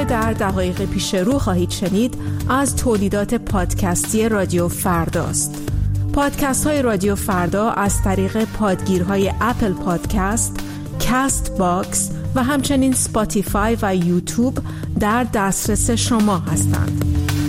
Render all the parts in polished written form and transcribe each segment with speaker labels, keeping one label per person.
Speaker 1: در دقایق پیش رو خواهید شنید از تولیدات پادکستی رادیو فرداست. پادکست های رادیو فردا از طریق پادگیرهای اپل پادکست، کست باکس و همچنین سپاتیفای و یوتیوب در دسترس شما هستند.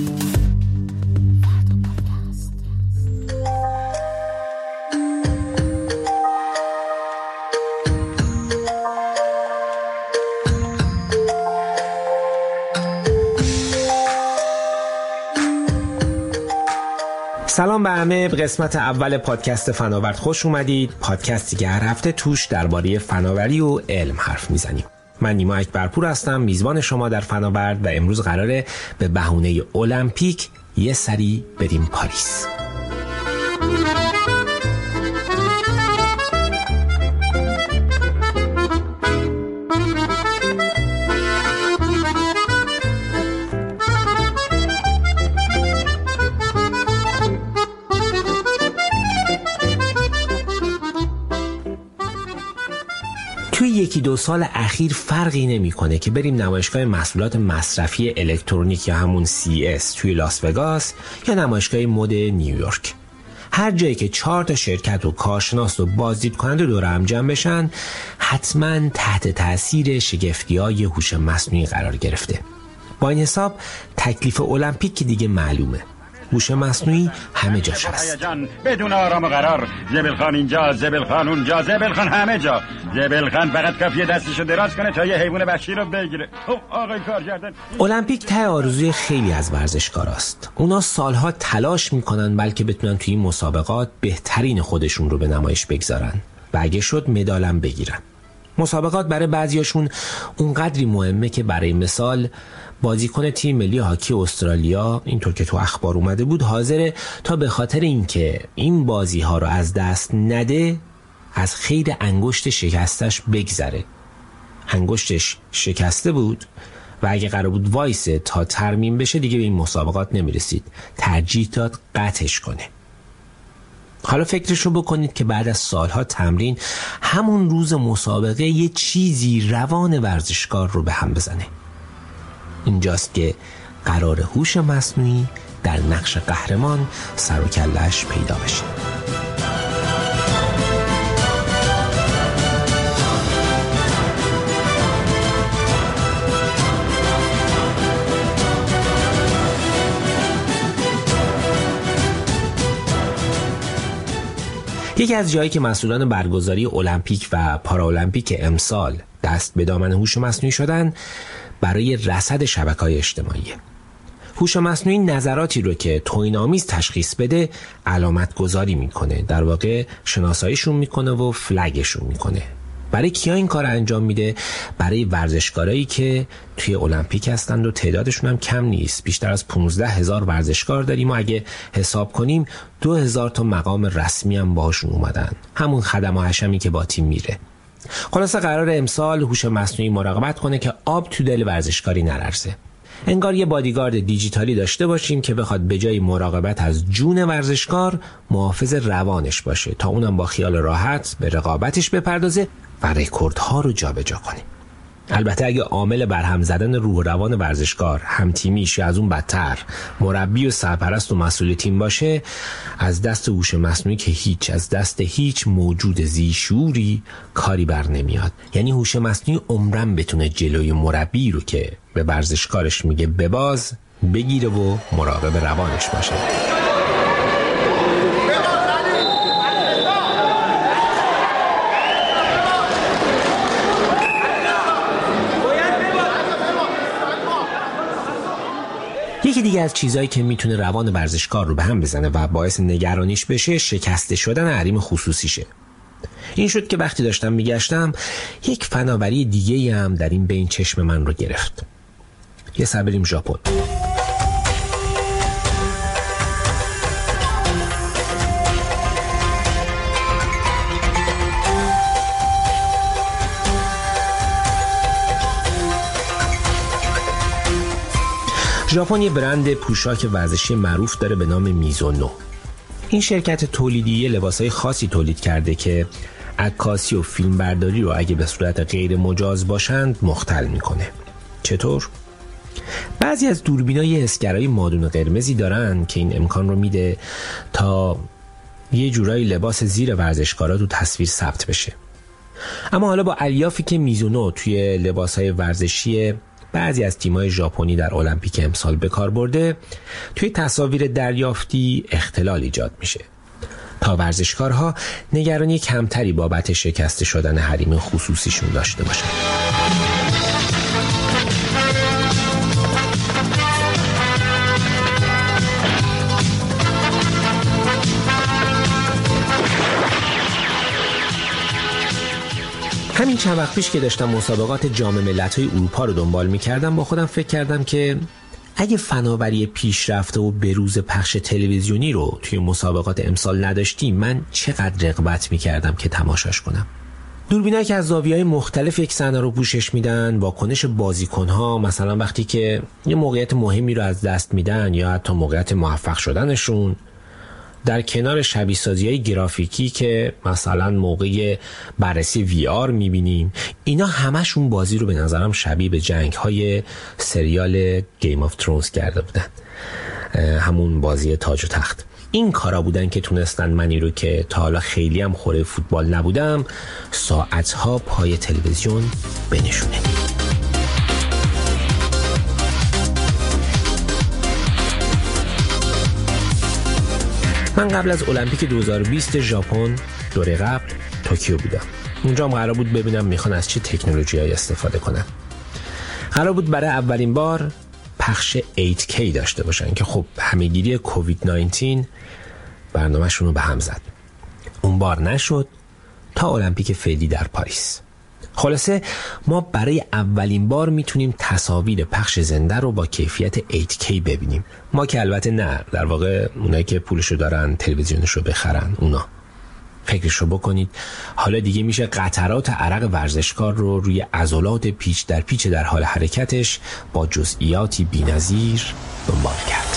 Speaker 2: سلام به همه. به قسمت اول پادکست فناورد خوش اومدید. پادکستی که هر هفته توش درباره فناوری و علم حرف میزنیم. من نیما اکبرپور هستم، میزبان شما در فناورد، و امروز قراره به بهونه المپیک یه سری بریم پاریس. توی یکی دو سال اخیر فرقی نمی‌کنه که بریم نمایشگاه محصولات مصرفی الکترونیک یا همون CES توی لاس وگاس یا نمایشگاه مد نیویورک. هر جایی که 4 تا شرکت و کارشناس و بازدید کننده دور هم جمع بشن، حتما تحت تاثیر شگفتی‌های هوش مصنوعی قرار گرفته. با این حساب تکلیف المپیک که دیگه معلومه. هوش مصنوعی همه جاش هست.
Speaker 3: بدون آرام و قرار. زبلخان اینجا، زبلخان اونجا، زبلخان همه جا. زبلخان فقط کافیه دستشو دراز کنه تا یه حیوان وحشی رو بگیره. آقای کارگردان،
Speaker 2: المپیک ته آرزوی خیلی از ورزشکاراست. اونا سالها تلاش میکنن بلکه بتونن توی این مسابقات بهترین خودشون رو به نمایش بگذارن و اگه شد مدالم بگیرن. مسابقات برای بعضیاشون اونقدری مهمه که برای مثال بازیکن تیم ملی هاکی استرالیا، اینطور که تو اخبار اومده بود، حاضره تا به خاطر اینکه این بازی ها رو از دست نده از خیر انگشت شکستش بگذره. انگشتش شکسته بود و اگه قرار بود وایسه تا ترمیم بشه دیگه به این مسابقات نمیرسید. ترجیح داد قطعش کنه. حالا فکرشو بکنید که بعد از سالها تمرین همون روز مسابقه یه چیزی روان ورزشکار رو به هم بزنه. اینجاست که قرار هوش مصنوعی در نقش قهرمان سر و کله‌اش پیدا بشه. یکی از جایی که مسئولان برگزاری المپیک و پارالمپیک امسال دست به دامن هوش مصنوعی شدن برای رصد شبکه‌های اجتماعی. هوش مصنوعی نظراتی رو که توهین‌آمیز تشخیص بده علامت گذاری میکنه، در واقع شناساییشون میکنه و فلگشون میکنه. برای کیا این کار انجام میده؟ برای ورزشکارایی که توی المپیک هستند و تعدادشون هم کم نیست. بیشتر از 15,000 ورزشکار داریم و اگه حساب کنیم 2,000 تا مقام رسمی هم باهاشون اومدن، همون خدم و حشمی که با تیم میره. خلاصه قرار امسال هوش مصنوعی مراقبت کنه که آب تو دل ورزشکاری نلرزه. انگار یه بادیگارد دیجیتالی داشته باشیم که بخواد به جای مراقبت از جون ورزشکار محافظ روانش باشه تا اونم با خیال راحت به رقابتش بپردازه و رکوردها رو جابجا کنه. البته اگه عامل برهم زدن روح و روان ورزشکار هم تیمیش یا از اون بدتر مربی و سرپرست و مسئول تیم باشه، از دست هوش مصنوعی که هیچ، از دست هیچ موجود ذی‌شعوری کاری بر نمیاد. یعنی هوش مصنوعی عمرن بتونه جلوی مربی رو که به ورزشکارش میگه بباز بگیره و مراقب روانش باشه. یکی دیگه از چیزایی که میتونه روان ورزشکار رو به هم بزنه و باعث نگرانیش بشه شکسته شدن حریم خصوصیشه. این شد که وقتی داشتم میگشتم یک فناوری دیگه هم در این بین چشم من رو گرفت. یه سر بریم ژاپن. ژاپن یه برند پوشاک ورزشی معروف داره به نام میزونو. این شرکت تولیدی لباسای خاصی تولید کرده که عکاسی و فیلمبرداری رو اگه به صورت غیر مجاز باشند مختل میکنه. چطور؟ بعضی از دوربینای حسگرایی مادون قرمزی دارن که این امکان رو میده تا یه جورایی لباس زیر ورزشکارا تو تصویر ثبت بشه. اما حالا با الیافی که میزونو توی لباسهای ورزشی بعضی از تیم‌های ژاپنی در المپیک امسال به کار برده، توی تصاویر دریافتی اختلال ایجاد میشه تا ورزشکارها نگرانی کمتری بابت شکسته شدن حریم خصوصیشون داشته باشن. همین چند وقت پیش که داشتم مسابقات جام ملت‌های اروپا رو دنبال می‌کردم، با خودم فکر کردم که اگه فناوری پیشرفته و بروز پخش تلویزیونی رو توی مسابقات امسال نداشتیم، من چقدر رغبت می‌کردم که تماشاش کنم. دوربینایی که از زاویه‌های مختلف یک صحنه رو پوشش میدن، واکنش بازیکن‌ها مثلا وقتی که یه موقعیت مهمی رو از دست میدن یا حتی موقعیت موفق شدنشون، در کنار شبیه سازی‌های گرافیکی که مثلا موقع بررسی VR می‌بینیم، اینا همشون بازی رو به نظرم شبیه به جنگ‌های سریال گیم آف ترونز کرده بودن، همون بازی تاج و تخت. این کارا بودن که تونستن منی رو که تا حالا خیلی هم خوره فوتبال نبودم ساعتها پای تلویزیون بنشونه. من قبل از المپیک 2020 ژاپن دوره قبل توکیو بودم. اونجا هم قرار بود ببینم میخوان از چه تکنولوژی‌هایی استفاده کنن. قرار بود برای اولین بار پخش 8K داشته باشن که خب همه‌گیری کووید 19 برنامه‌شون رو به هم زد. اون بار نشد تا المپیک فعلی در پاریس. خلاصه ما برای اولین بار میتونیم تصاویر پخش زنده رو با کیفیت 8K ببینیم. ما که البته نه، در واقع اونایی که پولشو دارن تلویزیونشو بخرن اونا. فکرشو بکنید حالا دیگه میشه قطرات عرق ورزشکار رو روی عضلات پیچ در پیچ در حال حرکتش با جزئیاتی بی‌نظیر دنبال کرد.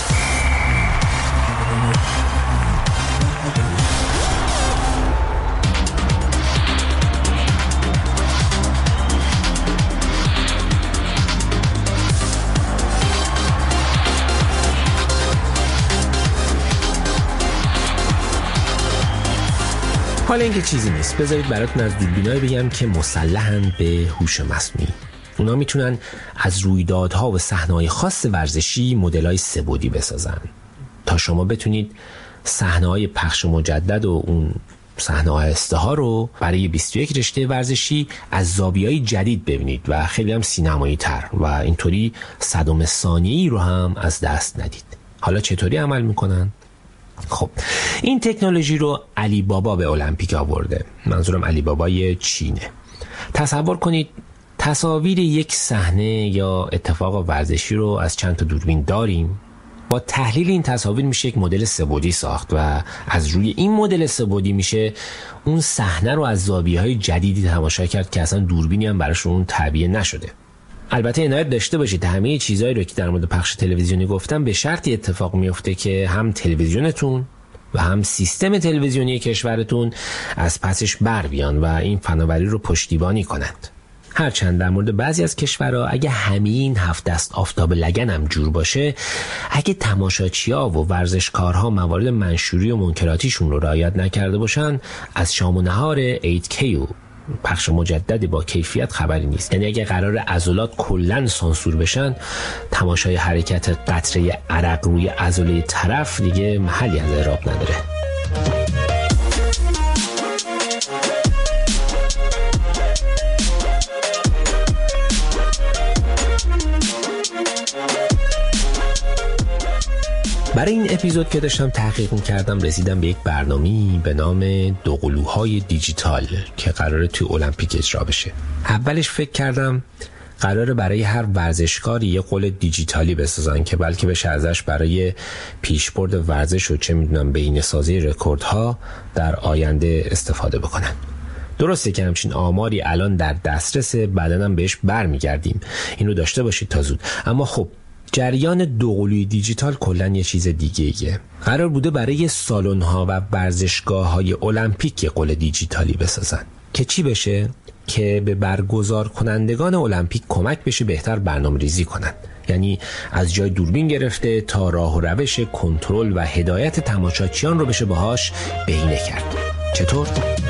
Speaker 2: حالا اینکه چیزی نیست، بذارید براتون از دوربینایی بگم که مسلحن به هوش مصنوعی. اونا میتونن از رویدادها و صحنه‌های خاص ورزشی مدل‌های سه‌بعدی بسازن تا شما بتونید صحنه‌های پخش مجدد و اون صحنه‌های استها رو برای 21 رشته ورزشی از زاویه‌های جدید ببینید و خیلی هم سینمایی‌تر و اینطوری صدم ثانیه‌ای رو هم از دست ندید. حالا چطوری عمل میکنن؟ خب این تکنولوژی رو علی بابا به المپیک آورده. منظورم علی بابای چینه. تصور کنید تصاویر یک صحنه یا اتفاق ورزشی رو از چند تا دوربین داریم. با تحلیل این تصاویر میشه یک مدل سه‌بعدی ساخت و از روی این مدل سه‌بعدی میشه اون صحنه رو از زاویه‌های جدیدی تماشا کرد که اصلا دوربینی هم براش اون تعبیه نشده. البته عنایت داشته باشید همه چیزایی رو که در مورد پخش تلویزیونی گفتم به شرطی اتفاق میفته که هم تلویزیونتون و هم سیستم تلویزیونی کشورتون از پسش بر بیان و این فناوری رو پشتیبانی کنند. هرچند در مورد بعضی از کشورها اگه همین 7 دست آفتاب لگن هم جور باشه، اگه تماشاچی‌ها و ورزشکارها موارد منشوری و منکراتیشون رو رعایت نکرده باشن، از شام و نهار 8K و پخش مجددی با کیفیت خبری نیست. یعنی اگه قرار عضلات کلاً سانسور بشن، تماشای حرکت قطره عرق روی عضله طرف دیگه محلی از اعراب نداره. برای این اپیزود که داشتم تحقیق می‌کردم رسیدم به یک برنامه‌ای به نام دوقلوهای دیجیتال که قراره توی المپیک اجرا بشه. اولش فکر کردم قراره برای هر ورزشکاری یه قول دیجیتالی بسازن که بلکه بشه ازش برای پیشبرد ورزش و چه میدونم بینه‌سازی رکوردها در آینده استفاده بکنن. درسته که همچین آماری الان در دسترس، بعداً هم بهش برمیگردیم، اینو داشته باشید تا زود. اما خب جریان دوقلوی دیجیتال کلن یه چیز دیگه ایه. قرار بوده برای سالن‌ها و ورزشگاه‌های المپیک یه قول دیجیتالی بسازن که چی بشه؟ که به برگزار کنندگان المپیک کمک بشه بهتر برنامه‌ریزی کنن. یعنی از جای دوربین گرفته تا راه و روش کنترل و هدایت تماشاچیان رو بشه باهاش بهینه کرد. چطور؟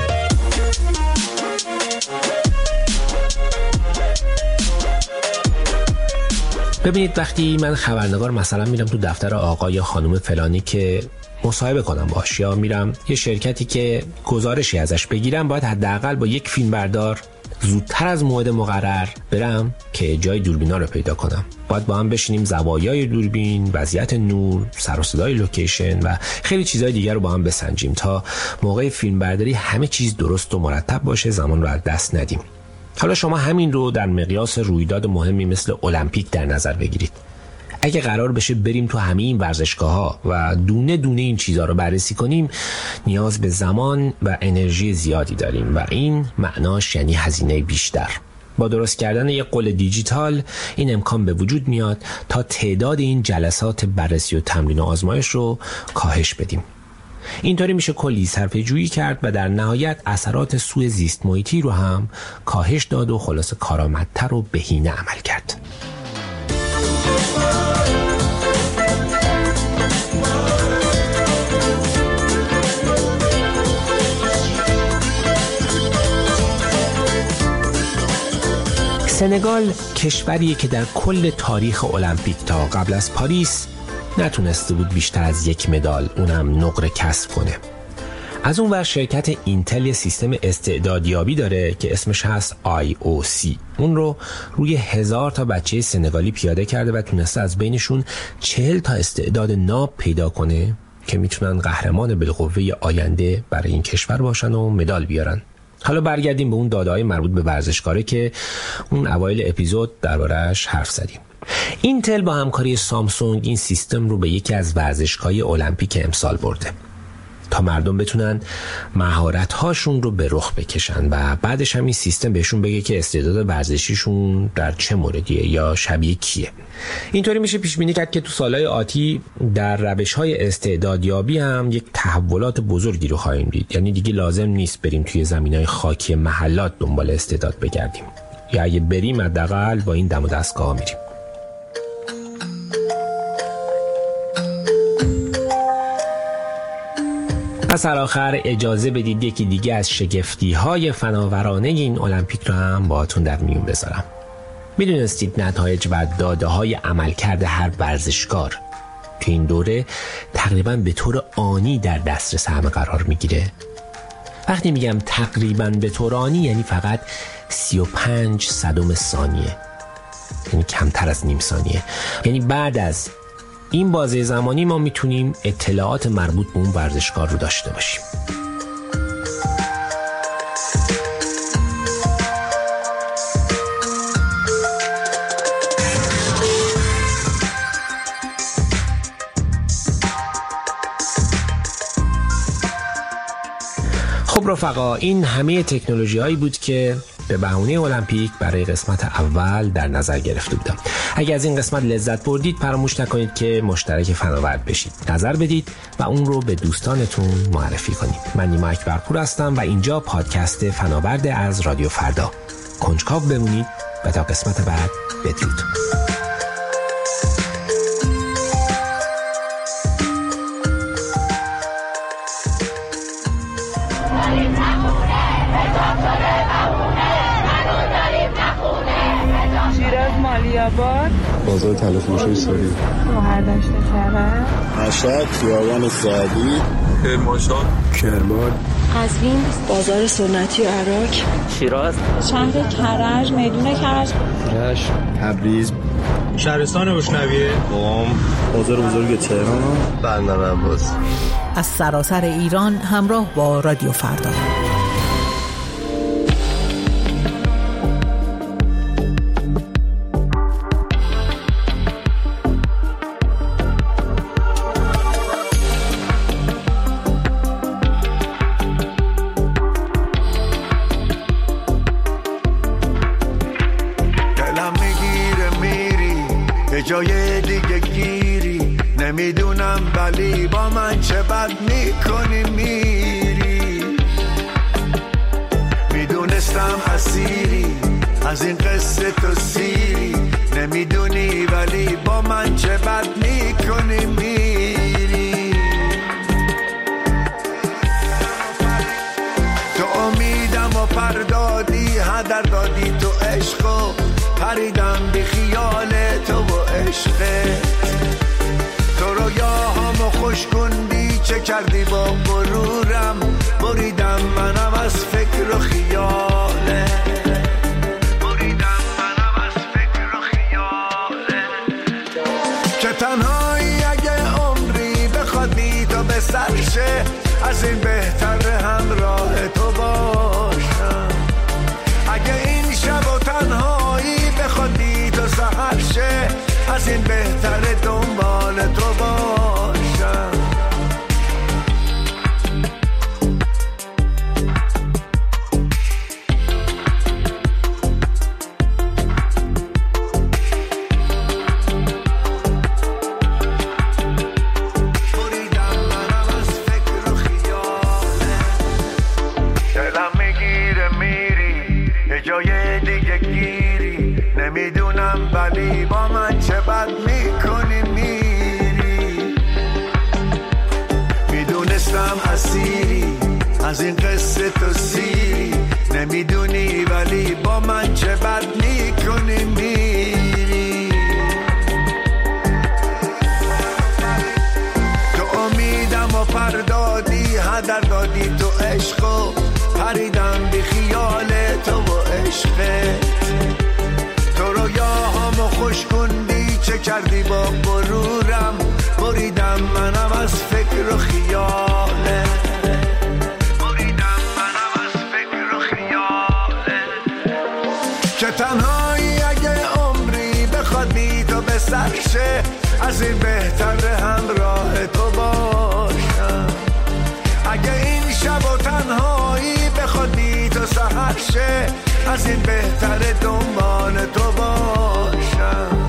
Speaker 2: ببینید وقتی من خبرنگار مثلا میرم تو دفتر آقا یا خانم فلانی که مصاحبه کنم باش، یا میرم یه شرکتی که گزارشی ازش بگیرم، باید حداقل با یک فیلمبردار زودتر از موعد مقرر برم که جای دوربینا رو پیدا کنم. باید با هم بشینیم زوایای دوربین، وضعیت نور، سر و صدای لوکیشن و خیلی چیزهای دیگر رو با هم بسنجیم تا موقع فیلمبرداری همه چیز درست و مرتب باشه، زمان رو از دست ندیم. حالا شما همین رو در مقیاس رویداد مهمی مثل المپیک در نظر بگیرید. اگه قرار بشه بریم تو همه این ورزشگاه‌ها و دونه دونه این چیزها رو بررسی کنیم، نیاز به زمان و انرژی زیادی داریم و این معناش یعنی هزینه بیشتر. با درست کردن یک قول دیجیتال این امکان به وجود میاد تا تعداد این جلسات بررسی و تمرین و آزمایش رو کاهش بدیم. اینطوری میشه کلی صرفه جویی کرد و در نهایت اثرات سوء زیست محیطی رو هم کاهش داد و خلاص کارآمدتر و بهینه عمل کرد. سنگال کشوریه که در کل تاریخ المپیک تا قبل از پاریس نتونسته بود بیشتر از یک مدال، اونم نقره کسب کنه. از اون ور شرکت اینتل سیستم استعدادیابی داره که اسمش هست IOC. اون رو روی 1000 تا بچه سنگالی پیاده کرده و تونسته از بینشون 40 تا استعداد ناب پیدا کنه که میتونن قهرمان بالقوه آینده برای این کشور باشن و مدال بیارن. حالا برگردیم به اون داده‌های مربوط به ورزشکاره که اون اوایل اپیزود درباره‌اش حرف زدیم. اینتل با همکاری سامسونگ این سیستم رو به یکی از ورزشگاه‌های المپیک امسال برده تا مردم بتونن مهارت‌هاشون رو به رخ بکشن و بعدش هم این سیستم بهشون بگه که استعداد ورزشیشون در چه موردیه یا شبیه کیه. اینطوری میشه پیش بینی کرد که تو سالهای آتی در روش‌های استعدادیابی هم یک تحولات بزرگی رو خواهیم دید. یعنی دیگه لازم نیست بریم توی زمینهای خاکی محلات دنبال استعداد بگردیم، یا اگه بریم حداقل با این دم و دستگاه میریم. پس آخر اجازه بدید یکی دیگه از شگفتی‌های فناورانه این المپیک رو هم باهاتون در میون بذارم. میدونستید نتایج و داده‌های عملکرد هر ورزشکار تو این دوره تقریباً به طور آنی در دسترس همه قرار میگیره؟ وقتی میگم تقریباً به طور آنی یعنی فقط 35 صدم ثانیه، یعنی کمتر از نیم ثانیه. یعنی بعد از این بازه زمانی ما میتونیم اطلاعات مربوط به اون ورزشکار رو داشته باشیم. خب رفقا، این همه تکنولوژی هایی بود که به بهونه المپیک برای قسمت اول در نظر گرفته بودم. اگر از این قسمت لذت بردید فراموش نکنید که مشترک فناورد بشید، نظر بدید و اون رو به دوستانتون معرفی کنید. من نیما اکبرپور هستم و اینجا پادکست فناورد از رادیو فردا. کنجکاو بمونید و تا قسمت بعد بدرود.
Speaker 4: بازار تلفروشی ساری،
Speaker 5: مهردشت کرد،
Speaker 4: مشهد، خیابان سعدی، کرمانشاه، کرمان،
Speaker 5: قزوین، بازار سنتی و عراق،
Speaker 6: شیراز،
Speaker 5: شهر کرج، میدون کرج،
Speaker 4: رشت، تبریز،
Speaker 7: شهرستان بوشنویه،
Speaker 4: قم، بازار بزرگ تهران، بندر عباس.
Speaker 1: از سراسر ایران همراه با رادیو فردا.
Speaker 8: جای دیگه گیری نمیدونم ولی با من چه بد میکنی میری، میدونستم اسیری از این قصه تو سیری نمیدونی ولی با من چه بد میکنی میری. تو امیدم و پردادی هدر دادی تو عشقو پریدم بی خیال تو و عشقت. تو رویاهامو خوش کندی چه کردی با غرورم بریدم منم از فکر و خیاله. بریدم منم از فکر و خیاله. که تنهایی اگه عمری بخواد بی تو به سرشه از این بهتر همراه تو باشم. اگه این شب و تنهایی بخواد بی تو سحر شه از این بهتر دنبال تو باشم. بریدم منم از فکر و خیاله. دلم میگیره میری یه جای دیگه گیری نمیدونم ولی با من چه بد میکنی میری. میدونستم اسیری از این قصه تو سیری نمیدونی ولی با من چه بد میکنی میری. تو امیدم و پردادی هدر دادی تو عشقو پریدم بی خیال تو و عشقت. تو رویاهامو خوش کندی چه کردی با غرورم بریدم منم از فکر و خیاله. بریدم منم از فکر و خیاله. که تنهایی اگه عمری بخواد بی تو به سرشه از این بهتر همراه تو باشم. اگه این شب و تنهایی بخواد بی تو سحر شه از این بهتر دنبال تو باشم.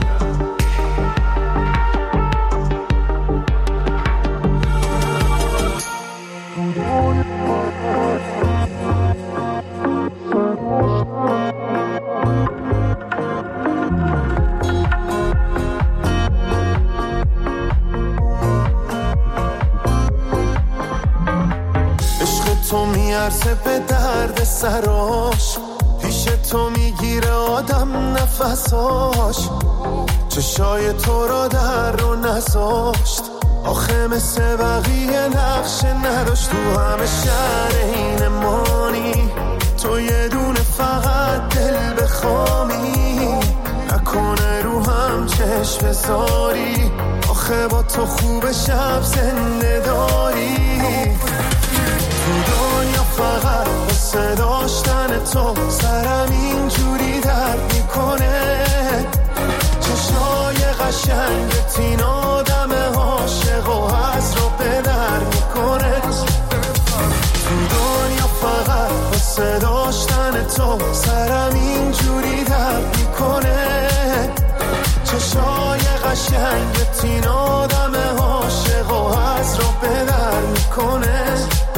Speaker 6: عشق تو میارزه به درد سراش پیش تو میگیره آدم نفساش. چشای تو را در رو نذاشت آخه مثل بقیه نقش نداشت. تو همه شهر این مانی تو یه دونه فقط دل بخوامی نکنه رو هم چشم بذاری آخه با تو خوب شب زنده داری. تو دنیا فقط واسه داشتن تو سرم اینجوری درد میکنه. چشای قشنگت این آدم عاشق و از رو به در میکنه. تو دنیا فقط واسه داشتن تو سرم اینجوری درد میکنه. چشای قشنگت این آدم عاشق و از رو به در میکنه.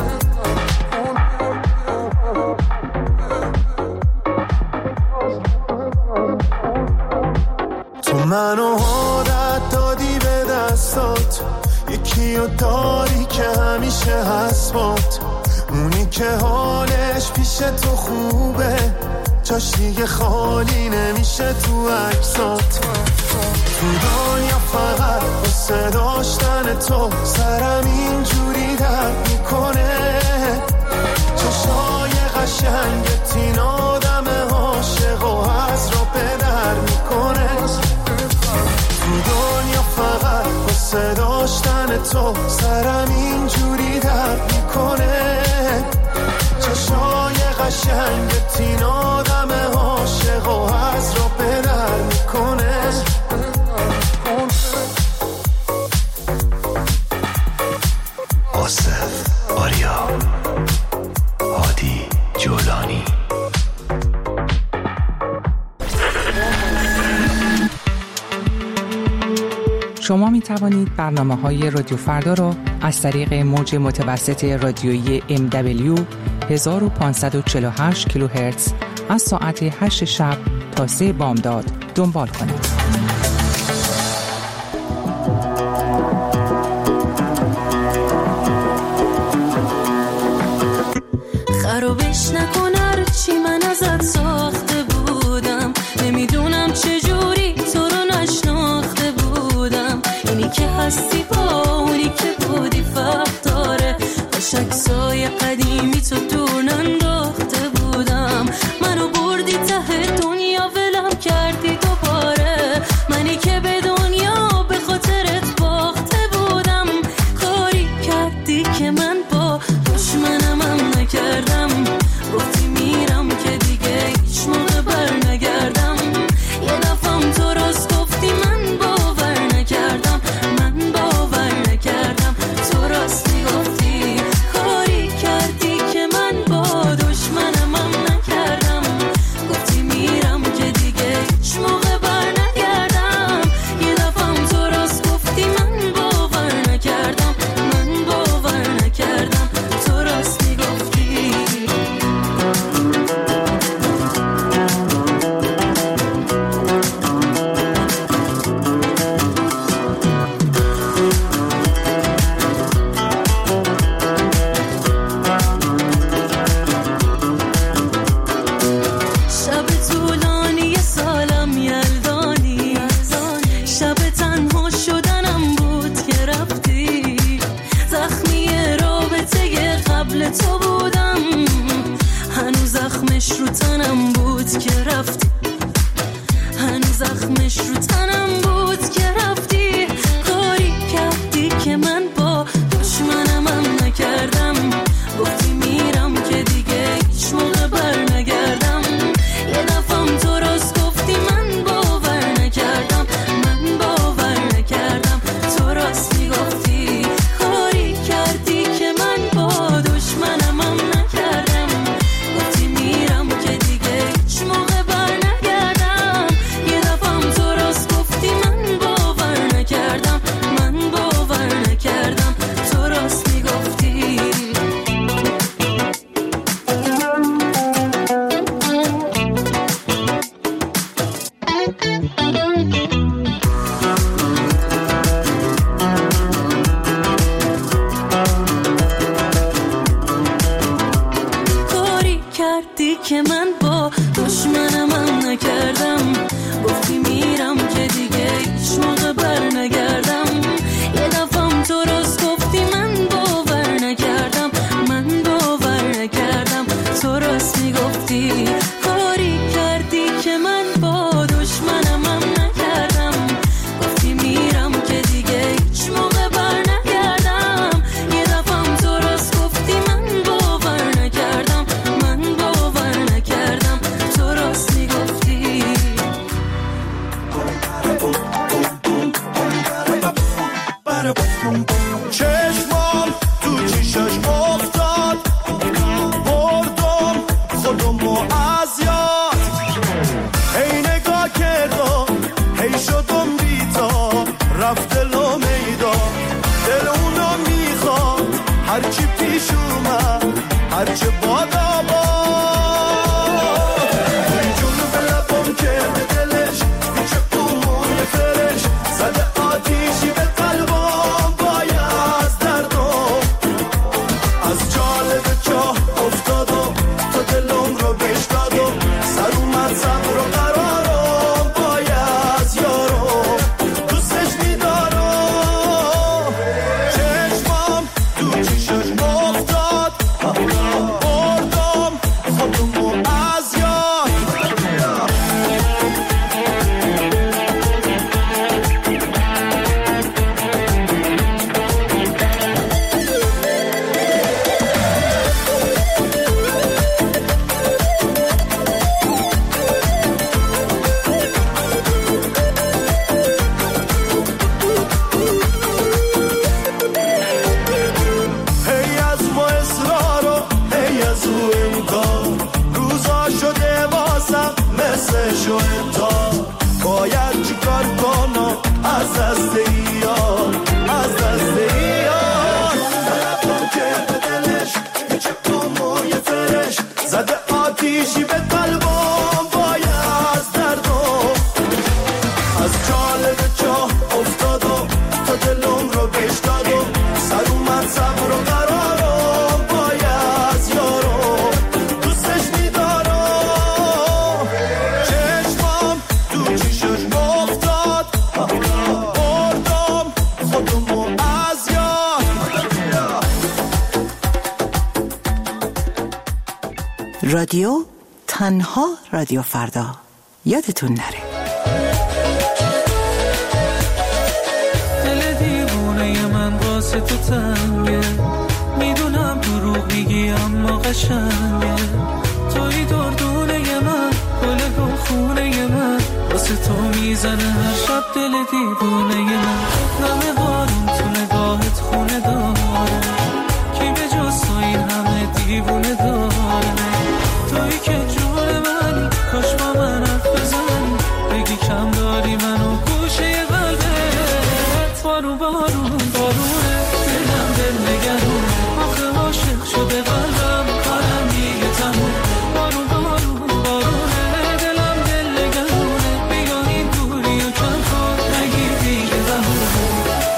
Speaker 6: تو منو عادت دادی به دستات یکیو داری که همیشه هست بات اونی که حالش پیش تو خوبه جاش دیگه خالی نمیشه تو عکسات. تو دنیا فقط واسه داشتن تو سرم اینجوری درد میکنه. چشای قشنگت این آدم عاشق و از رو به در میکنه. تو دنیا فقط واسه داشتن تو سرم اینجوری درد میکنه. چشای قشنگت این آدم عاشق و از رو به در میکنه.
Speaker 9: آصف آریا هادی جولانی.
Speaker 10: شما می توانید برنامه‌های رادیو فردا را از طریق موج متوسط رادیویی MW 1548 کیلوهرتز از ساعت 8 شب تا 3 بامداد دنبال کنید.
Speaker 11: خرابش نکن هرچی من ازت ساخته بودم، نمیدونم چجوری تو رو نشناخته بودم. اینی که هستی با اونی که بودی فرق داره، باش عکسای قدیمی تو دور ننداخته بودم. منو بردی ته دنیا ولم کردی دوباره، منی که به دنیا به خاطرت باخته بودم. کاری کردی که من با دشمنم هم نکردم، گفتی میرم که دیگه هیچ موقع بر نگردم. یه دفعم تو راست گفتی من باور نکردم، من باور نکردم. تو راستی گفتی کاری
Speaker 12: رادیو تنها رادیو فردا. یادتون نره.
Speaker 13: دل دیوونه من واسه تو تنگه، میدونم دروغ میگی اما قشنگه. توی دردونه من، گل گل خونه من، واسه تو میزنه هر شب دل دیوونه من. نم بارون تو نگاهت خونه داره، کی به جز تو این همه دیوونه داره. توی که جون منی، کاش با من حرف بزنی، بگی کم داری منو گوشه قلبت. بارون بارون بارونه، دلم دل نگرونه، آخه عاشق شده قلبم، کارم دیگه تموم. بارون بارون بارونه، دلم دل نگرونه، بیا این دوری و کم کن، نگیر دیگه بهونه.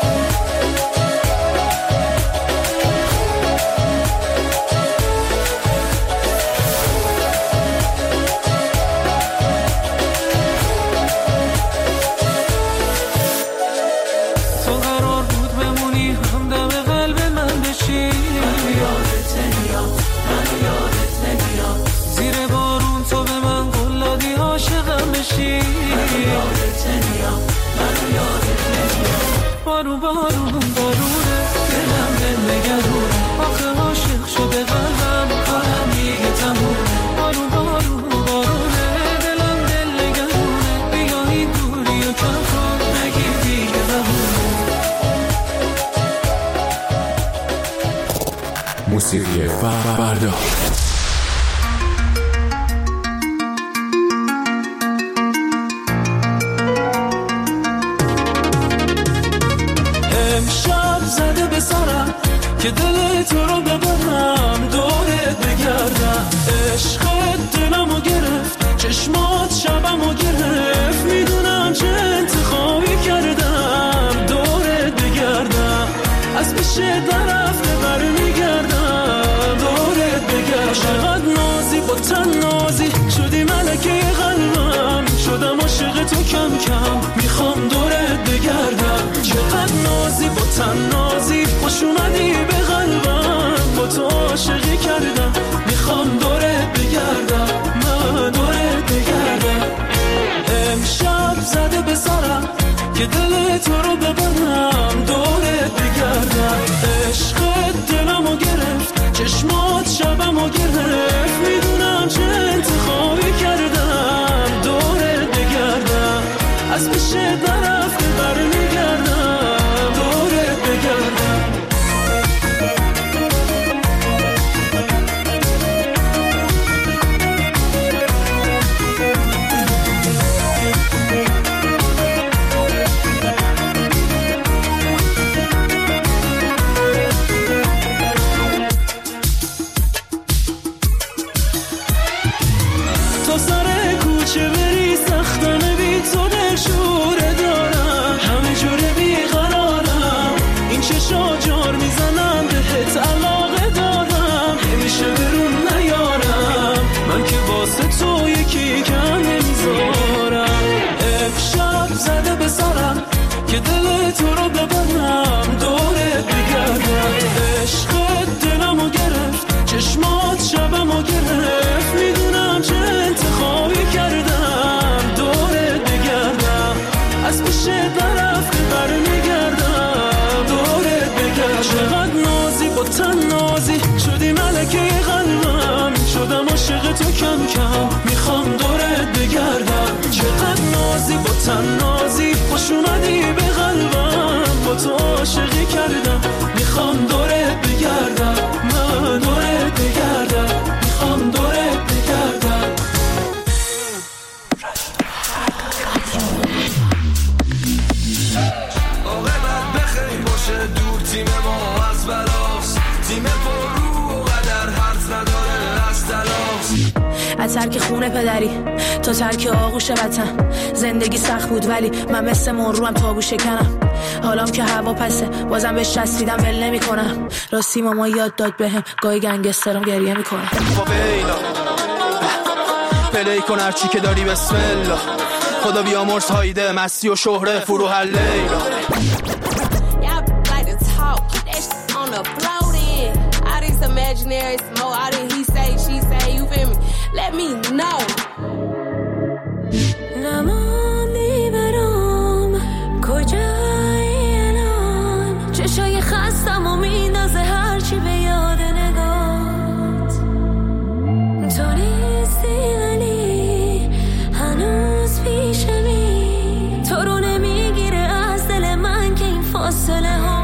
Speaker 13: بارون بارون بارونه، دلم دل نگرونه، آخه عاشق شده قلبم، کارم دیگه تمومه. بارون بارون بارونه، دلم دل نگرونه، بیا این دوری و کم کن، نگیر دیگه بهونه.
Speaker 9: موسیقی فردا.
Speaker 13: که دل تو رو ببرم، دورت بگردم. عشقت دلمو گرفت، چشمات شبمو گرفت، میدونم چه انتخابی کردم. دورت بگردم، از پیش درفته برمیگردم. دورت بگردم، چقدر نازی با تن نازی، شدی ملکه قلبم، شدم عاشق تو کم کم، میخوام دورت بگردم. چقدر نازی با تن نازی، خوش اومدی به قلبم، با تو عاشقی کردم، میخوام دورت بگردم، من دورت بگردم. امشب زده به سرم که دل تو رو ببرم، دورت بگردم. عشقت دلمو گرفت، چشمات شبمو گرفت، میدونم چه انتخابی کردم. دورت بگردم، از پیش درفته برمیگردم. دورت بگردم. تو سر کوچه بری سختانه، بی تو دلشوره دارم، همه جوره بیقرارم. این چشا جار میزنم، بهت علاقه دارم، نمیشه برون نیارم، من که واسه تو یکی کم نمیذارم. امشب زده به سرم که دل تو رو ببرم، دورت بگردم. عشقت دلمو گرفت، چشمات شبمو گرفت، میدونم چه انتخابی کردم. دورت بگردم، از پیش درفته برمیگردم. دورت بگردم، چقدر نازی با تن نازی، شدی ملکه قلبم، شدم عاشق تو کم کم، میخوام دورت بگردم. چقدر نازی با تن نازی، خوش اومدی به قلبم، با تو عاشقی کردم، میخوام دورت بگردم، من دورت بگردم، میخوام دورت بگردم.
Speaker 8: عاقبت بخیر باشه، دور تیم ما از بلاست، تیم پر رو و قدر حرف نداره از تلاست.
Speaker 14: از ترک خونه پدری تا ترک آغوش وطن، زندگی سخت بود ولی من مثل مروم تابو شکنم. حالام که هوا پسه، بازم بهش چسبیدم ول نمی کنم. راستی ماما یاد داد بهم، گاهی گنگسترم گریه میکنه.
Speaker 15: پلی کن هرچی که داری بسم الله، خدا بیامرز هایده مستی و شهره فروح لیلا.
Speaker 16: Imaginary, more out of he say, she say, you feel me?
Speaker 11: let me know. نماندی برام کجایی الان، چشای خستم و میندازه هرچی به یاد نگات. تو نیستی ولی هنوز پیشمی، تو رو نمیگیره از دل من که این فاصله ها.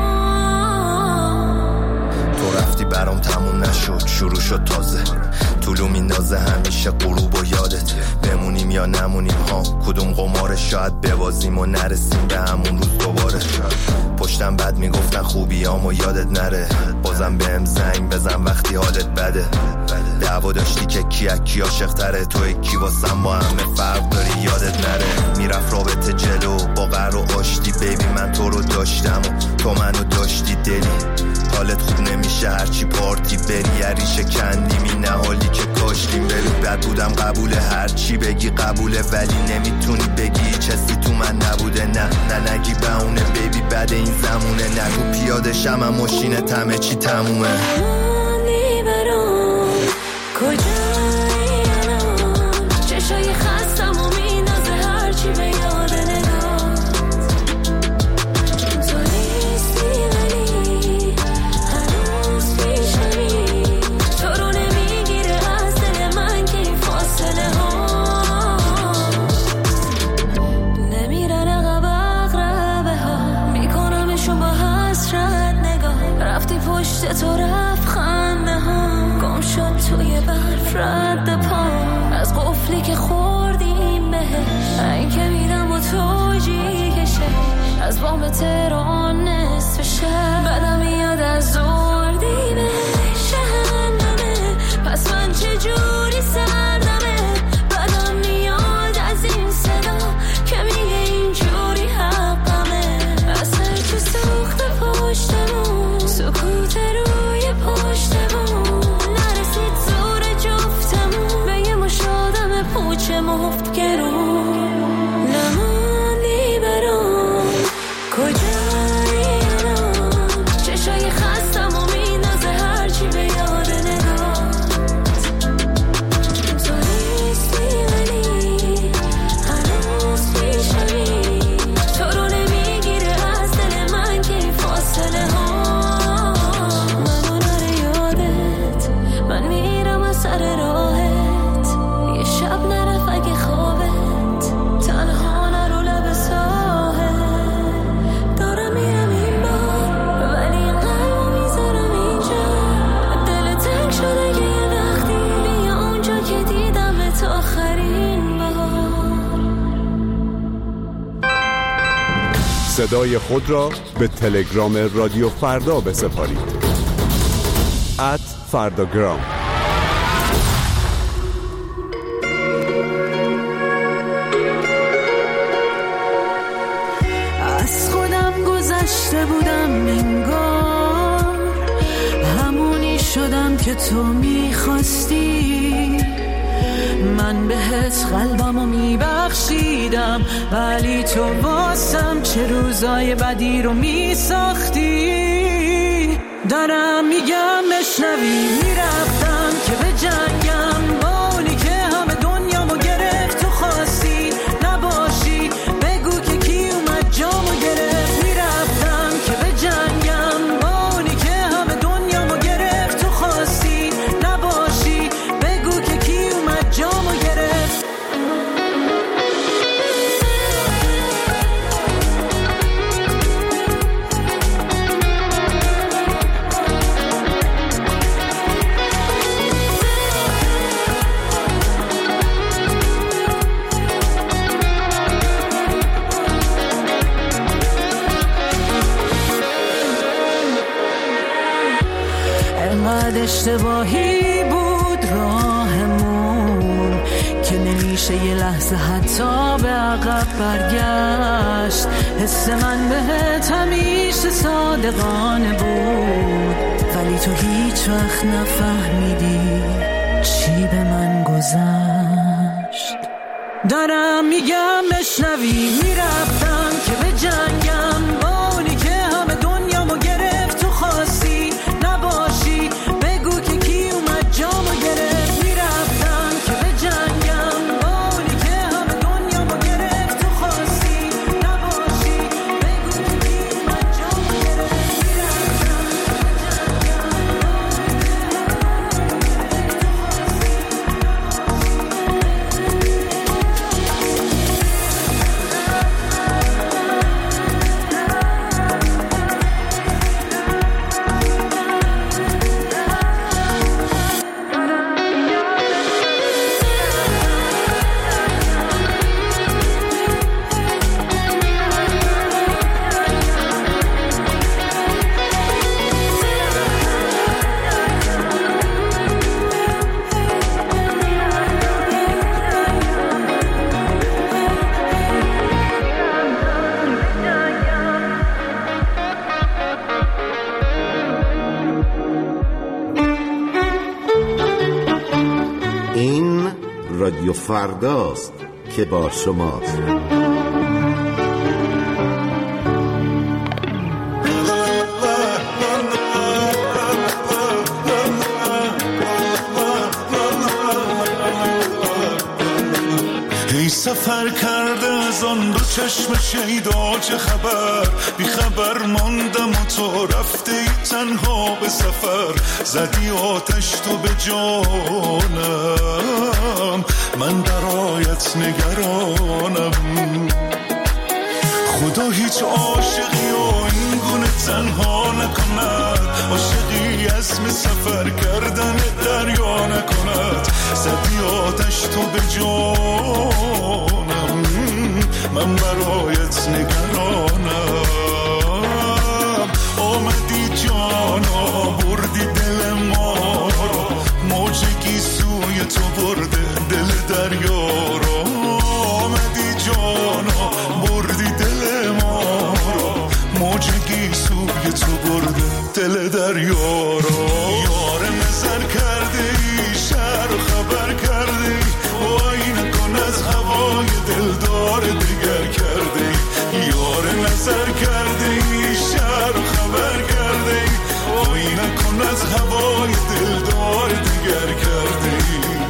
Speaker 16: تو رفتی برام تموم نشد، شروع شد تازه، طولو میندازه همیشه غروب و یادت. بمونیم یا نمونیم ها، کدوم قماره، شاید ببازیم و نرسیم به همون روز دوباره. پشتم بد میگفتن خوبیامو یادت نره، بازم بهم زنگ بزن وقتی حالت بده. دعوا داشتی که کی از کی عاشق تره، توی کی واسم با همه فرق داری یادت نره. میرفت رابطه جلو با قهر و آشتی، بیبی من تو رو داشتم و تو منو داشتی دلی. حالت خوب نمیشه هرچی پارتی بری، یریشه کندیم این حالی که کاشتیم. ببین بد بودم قبوله، هرچی بگی قبوله، ولی نمیتونی بگی هیچ حسی تو من نبوده. نه نگی بهونه بیبی بعد این زمونه، نگو پیاده شم هم ماشینت همه چی تمومه.
Speaker 11: نماندی برام کجایی الان، چشای خستم و میندازه هرچی به یاد نگات. تو نیستی ولی هنوز پیشمی، تو رو نمیگیره از دل من که این فاصله ها. نمیرن عقب اقربه ها، میکنمشون با حسرت نگاه. رفتی پشت تو رفت خنده ها، گم شد توی برف رد پا. از قفلی که خوردیم بهش، این که میدم با توجی کشه. از بام تهران نصف شب، بدم میاد از زردی به شهنمه. پس من چجوری سردمه، بدم میاد از این صدا که میگه اینجوری حقمه. اثر تو سوخت پشتمون، سکوت روی پشتمون، نرسید زور جفتمون به یه مش آدم پوچ مفت گرون. نماندی برام کجایی الان، چشای خستم و میندازه هرچی به یاد نگات. تو نیستی ولی هنوز پیشمی، تو رو نمیگیره از دل من که این فاصله ها. منو نره یادت، من میرم از سر راهت. یه شب نرف اگه خوابت، تنها نرو لب ساحل. دارم میرم این بار ولی قلبو میذارم اینجا. دل تنگ شده که یه وقتی بیا اونجا که دیدمت آخرین بار.
Speaker 17: صدای خود را به تلگرام رادیو فردا بسپارید. @فرداگرام.
Speaker 11: از خودم گذشته بودم انگار، همونی شدم که تو میخواستی. من بهت قلبمو میبخشیدم، ولی تو واسم چه روزای بدی رو میساختی. دارم میگم بشنوی، میرفتم که به جنگم با اونی که همه دنیامو گرفت. تو خواستی نباشی، بگو که کی اومد جامو گرفت. میرفتم که به جنگم با اونی که همه دنیامو گرفت. تو خواستی نباشی، بگو که کی اومد جامو گرفت. انقدر اشتباهی بود راهمون که نمیشه یه لحظه حتی به عقب برگشت. حس من بهت همیشه صادقانه بود، ولی تو هیچ وقت نفهمیدی چی به من گذشت. دارم میگم بشنوی، میرفتم که به جنگم با اونی که همه دنیامو گرفت. تو خواستی نباشی، بگو که کی اومد جامو گرفت. میرفتم که به
Speaker 18: رادیو فرداست که با شماست.
Speaker 6: سفر کرده از آن دو چشم شیدا چه خبر، بی خبر ماندم و تو رفته ای تنها به سفر، زدی آتش تو به جانم، من برایت نگرانم. خدا هیچ عاشقی و این گونه تنها نکند، عاشقی عزم سفر کردن دریا نکند، زدی آتش تو به جانم، من برایت نگرانم. آمدی جانا بردی دل ما رو، موجگی سوی تو برده دل دریا رو. آمدی جانا بردی دل ما رو، موجگی سوی تو برده دل دریا رو. یار نظر کرده ای شهر و خبر کرده ای، وای نکن از هوای دلدار دیگر کرده ای. یار نظر کرده ای شهر و خبر کرده ای، وای نکن از هوای دلدار دیگر کرده ای.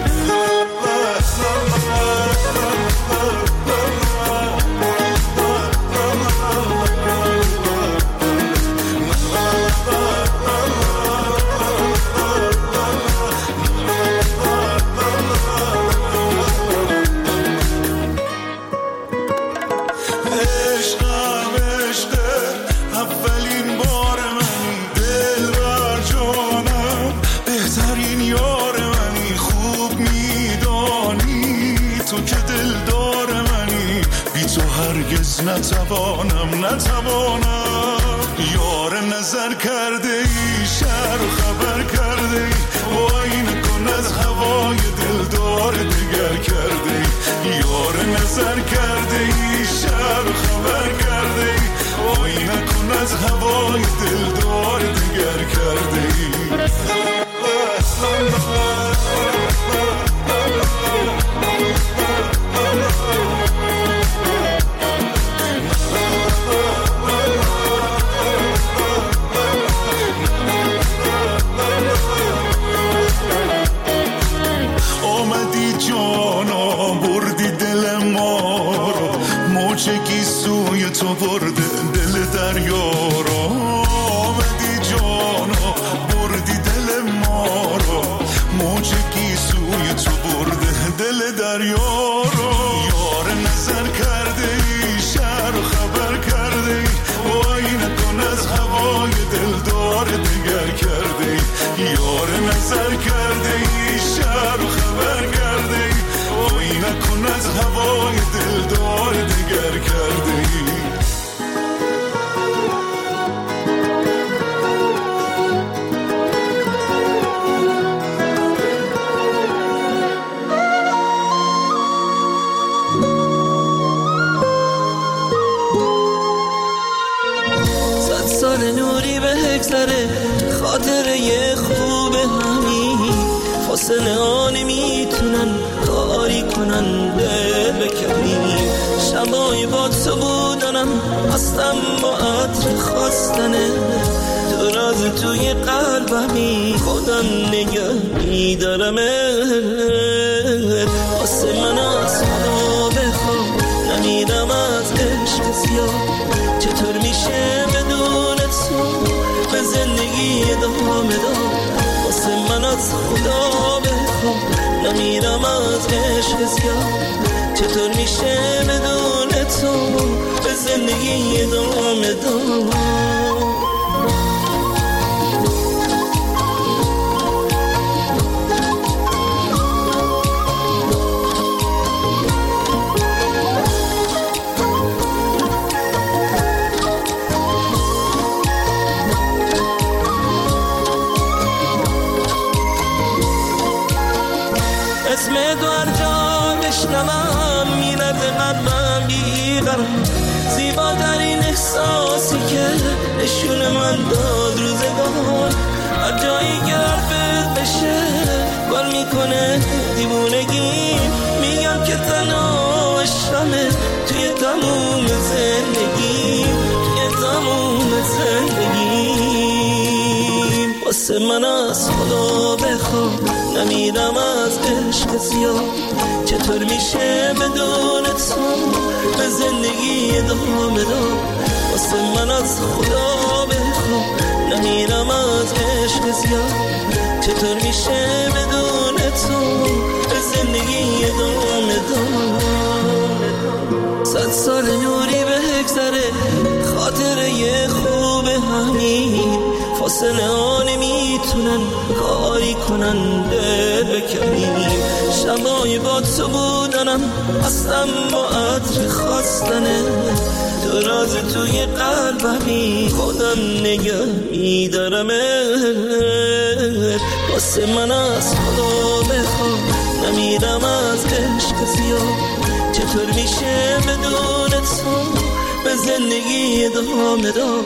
Speaker 6: نتوانم. یار نظر کرده ای شهر و خبر کرده ای، وای نکن از هوای دلدار دیگر کرده ای. یار نظر کرده ای شهر و خبر کرده ای، وای نکن از هوای دلدار دیگر کرده ای. موجگی سوی تو برده دل دریا رو. آمدی جانا بردی دل ما رو، موجگی سوی تو برده دل دریا رو. یار نظر کرده ای شهر و خبر کرده ای، وای نکن از هوای دلدار دیگر کرده ای. یار نظر کرده ای شهر و خبر کرده ای، وای نکن از هوای دلدار دیگر کرده ای.
Speaker 13: صد سال نوری به هکسره خاطره خوب همین، فاصله ها نمیتونن کاری کنن دل بکنی. شبای با تو بودنم هستم با عطر خواستنه، تو راز توی قلبمی خودم نگه میدارمت. واسه من از خدا بخوام نمیدم از عشق زیاد، چطور میشه بدون تو به زندگی ادامه داد. واسه من از خدا بخوام نمیرم از عشق زیاد، چطور میشه بدون تو به زندگی ادامه داد. اسم تو هر جا بشنوم میرد قلبم بیقرار، زیباترین احساسی که نشون من داد روزگار. هر جایی که حرفت بشه بار میکنه دیوونگی، تلاشمه توی تموم زندگی، توی تموم زندگی. واسه من از خدا بخوا نمیرم از عشق زیاد، چطور میشه بدون تو به زندگی ادامه داد. واسه من از خدا بخوا نمیرم از عشق زیاد، چطور میشه بدون تو به زندگی ادامه داد. 100 سال نوری بگذره خاطره خوب همین، فاصله ها نمیتونن کاری کنن دل بکنیم. شبای با تو بودنم اصلا با عطر خواستنه، تو راز توی قلبمی خودم نگه میدارمت. واسه من از خدا بخوا نمیرم از عشق زیاد، چطور میشه بدون تو به زندگی ادامه داد.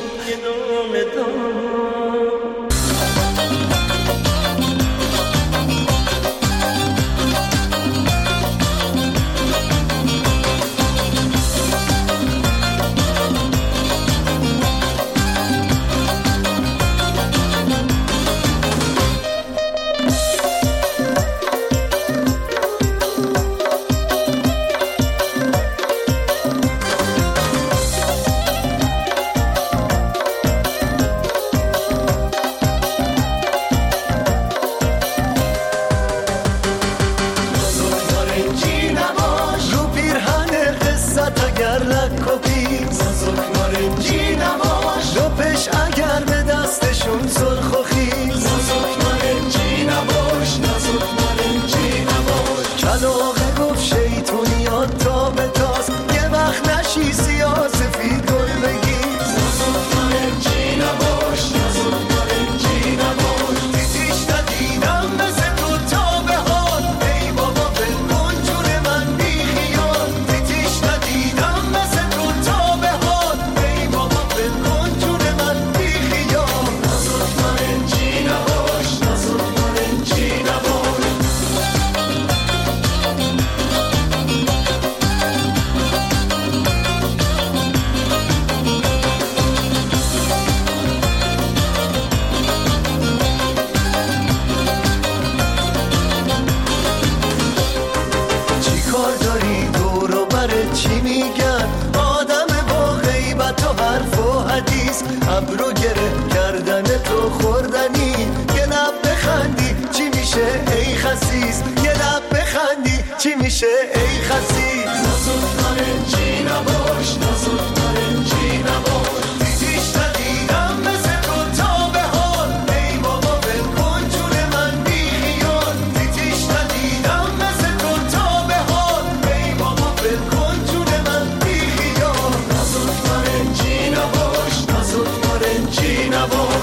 Speaker 8: ابرو گره کردن تو خوردنی، یه لب بخندی چی میشه ای خسیس، یه لب بخندی چی میشه ای خسیس. نازک نارنجی نباش، نازک نارنجی نباش، دیدیش ندیدم مثل تو تا به حال. ای بابا بکن جون من بی خیال، دیدیش ندیدم مثل تو تا به حال. ای بابا بکن جون من بی خیال. نازک نارنجی نباش، نازک نارنجی نباش.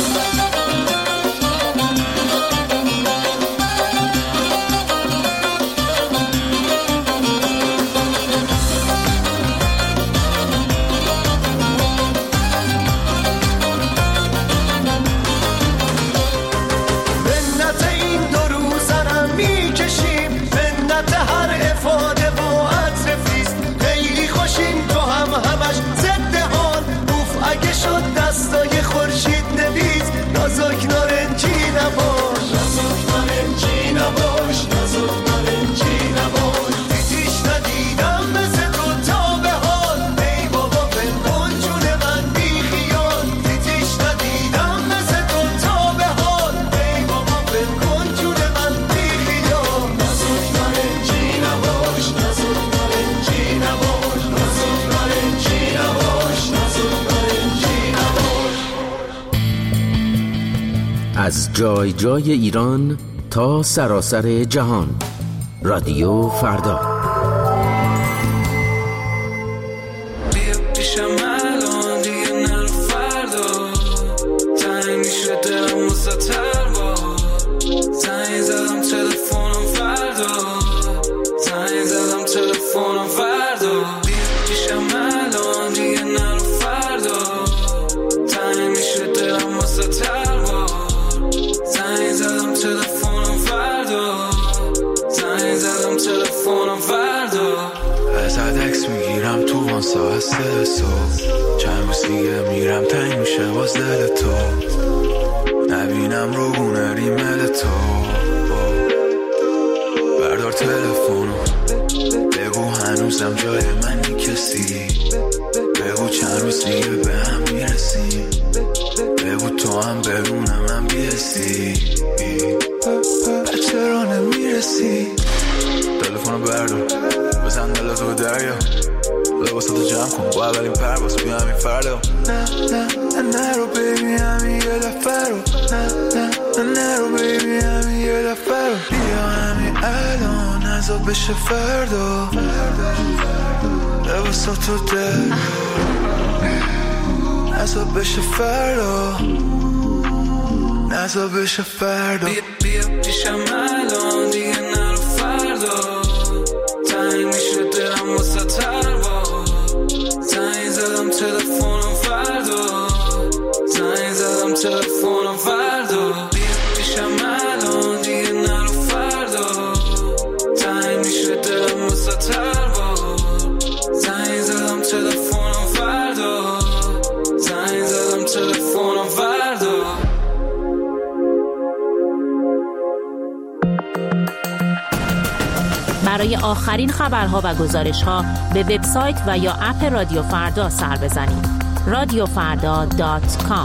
Speaker 8: دستای خورشید نویز، نازک نارنجی نباش، نازک نارنجی نباش، نازک نارنجی نباش. دیدیش ندیدم مثل تو تا به حال. ای بابا بکن جون من بی خیال، دیدیش ندیدم مثل تو تا به حال. ای بابا بکن جون من بی خیال. نازک نارنجی نباش، نازک نارنجی نباش، نازک نارنجی نباش، نازک نارنجی نباش.
Speaker 2: از جای جای ایران تا سراسر جهان، رادیو فردا.
Speaker 13: بیا پیشم الان دیگه نرو فردا، تنگ میشه دلم مستطر با. زنگ زدم تلفنم فردا، زنگ زدم تلفنم فردا. بیا پیشم الان دیگه نرو فردا، تنگ میشه دلم مستطر با. زنگ زدم تلفنم فردا، زنگ زدم تلفنم فردا.
Speaker 19: ساعت 3 صبح چند روز دیگه میرم تنگ میشه باز دل تو نبینم رو گونه ریمل تو بردار تلفونو بگو هنوزم جای منی کسی بگو چند روز دیگه به هم میرسیم بگو تو هم بدونم من بیستی چرا نمیرسی تلفونو بردار بزن دلتو به دریا لباساتو جمع کن با اولین پرواز بیا همین فردا نه نرو بیبی همین یه دفعه رو نه نرو بیبی همین یه دفعه رو بیا همین الان نزا بشه فردا لباساتو دریا نزا بشه فردا نزا بشه فردا بیا پیشم الان دیگه نرو فردا تنگ میشه دلم واسه تروا زنگ زدم تلفنم فردا زنگ زدم تلفنم فردا بیا پیشم الان دیگه نرو فردا تنگ میشه دلم واسه تروا زنگ زدم تلفنم فردا زنگ زدم تلفنم فردا.
Speaker 20: برای آخرین خبرها و گزارش‌ها به وبسایت و یا اپ رادیو فردا سر بزنید. radiofarda.com.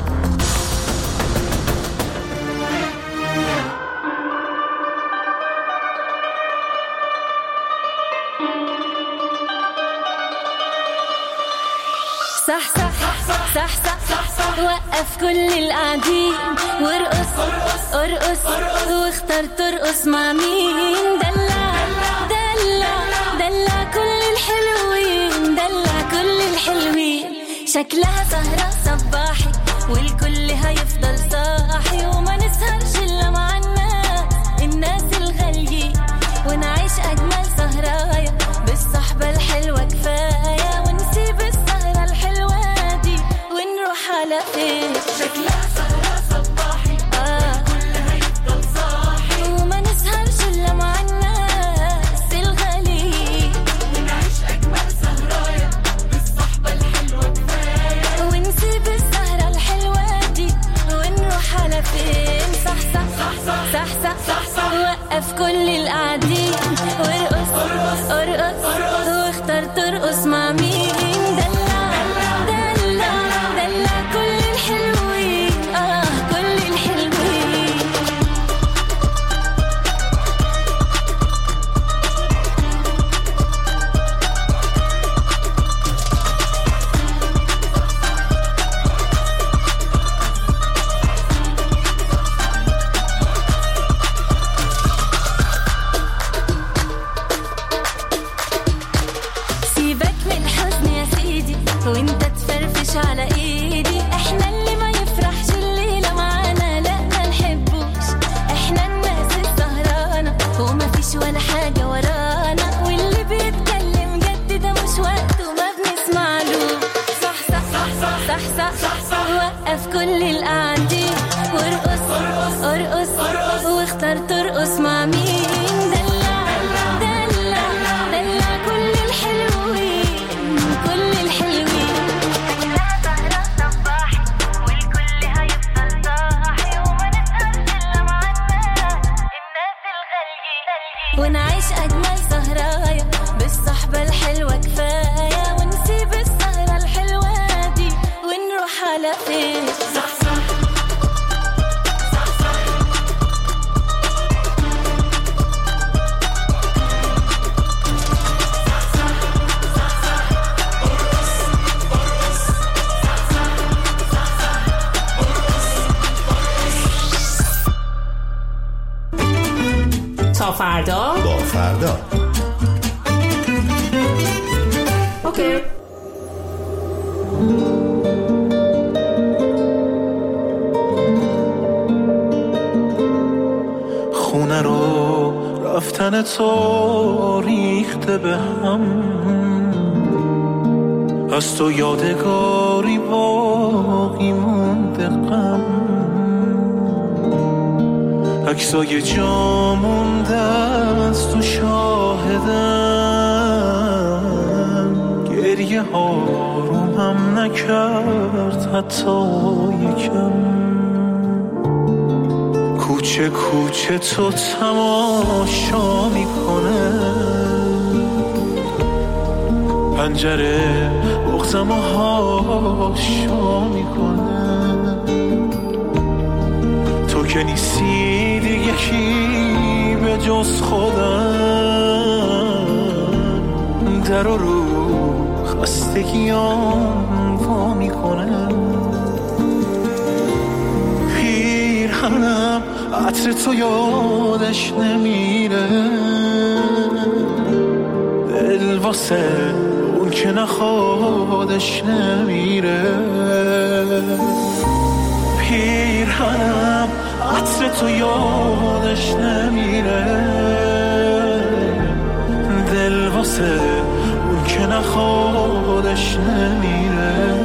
Speaker 11: صح صح صح صح صح وقف كل القاعدين وارقص ارقص واختار ترقص مع مين دلع دلع دلع كل الحلوين دلع كل الحلوين شكلها سهرة صباحي والكل هيفضل صاحي وما نسهرش إلا مع الناس الغاليين ونعيش أجمل سهرايا بالصحبة الحلوة كفاية ونسيب السهرة الحلوة دي ونروح على فين شكلها سهرة صباحي الكل هيفضل صاحي وما نسهرش إلا مع الناس الغاليين ونعيش أجمل سهرايا بالصحبة الحلوة كفاية ونسيب السهرة الحلوة دي ونروح على فين صح صح صح صح صح صح صح وقف كل القاعدين وارقص ارقص واختار ترقص مع مين دلع دلع دلع كل الحلوين كل الحلوين سيبك من الحزن يا سيدي وانت تفرفش على ايدي احنا اللي ما يفرحش الليلة معانا لا ما نحبوش احنا الناس السهرانة وما فيش ولا حاجة ورانا واللي بيتكلم جد ده مش وقته ما بنسمعلوش صح صح صح صح صح صح صح وقف كل القاعدين وارقص ارقص واختار ترقص مع مين دلع دلع دلع كل الحلوين كل الحلوين شكلها سهرة صباحي والكل هيفضل صاحي وما نسهرش إلا مع الناس الغاليين ونعيش أجمل سهرايا بالصحبة الحلوة كفاية ونسيب السهرة الحلوة دي ونروح على فين صح صح
Speaker 1: تا فردا
Speaker 18: با فردا
Speaker 1: اوکی.
Speaker 13: خونه رو رفتن تو ریخته به هم از تو یادگاری باقی مونده غم عکسای جا مونده از تو شاهدم گریه دیگه آرومم نکرد حتی یکم. کوچه کوچه تو تماشا میکنه، پنجره بغزم و هاشا میکنه. تو که نیستی دیگه کی به جز خودم، در رو خستگیام وا میکنه. پیرهنم عطر تو یادش نمیره، دل واسه اون که نخوادش نمیره. پیرهنم عطر تو یادش نمیره، دل واسه اون که نخوادش نمیره.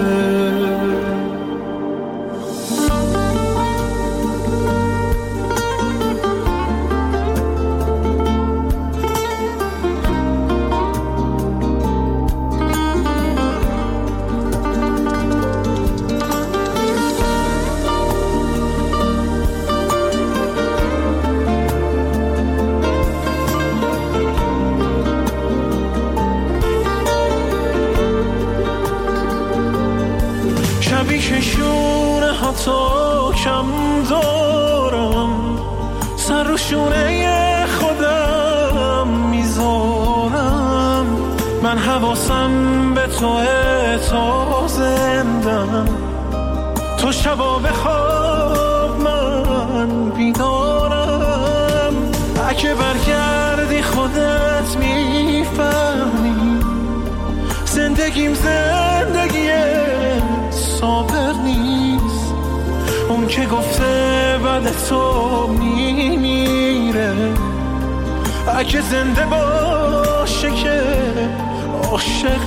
Speaker 13: شونه ها تو کم دارم، سر رو شونه خودم میذارم. من حواسم به توه تا زندم، تو شبا بخواب من بیدارم. اگه برگردی خودت میفهمی زندگیم زندگیه صابر نیست. اون که گفته بعد تو میمیره، اگه زنده باشه که عاشق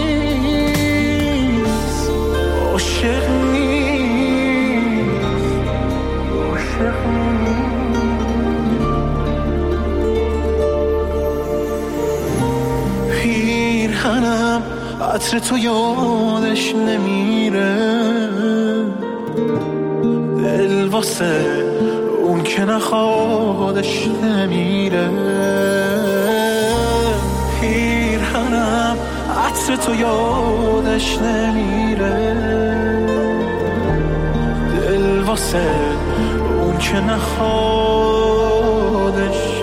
Speaker 13: نیست. عاشق نیست، عاشق نیست. پیرهنم عطر تو یادش نمیره، دل واسه اون که نخوادش نمیره. پیرهنم عطر تو یادش نمیره، دل واسه اون که نخوادش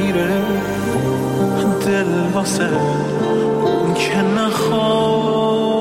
Speaker 13: نمیره. دل واسه اون که نخواد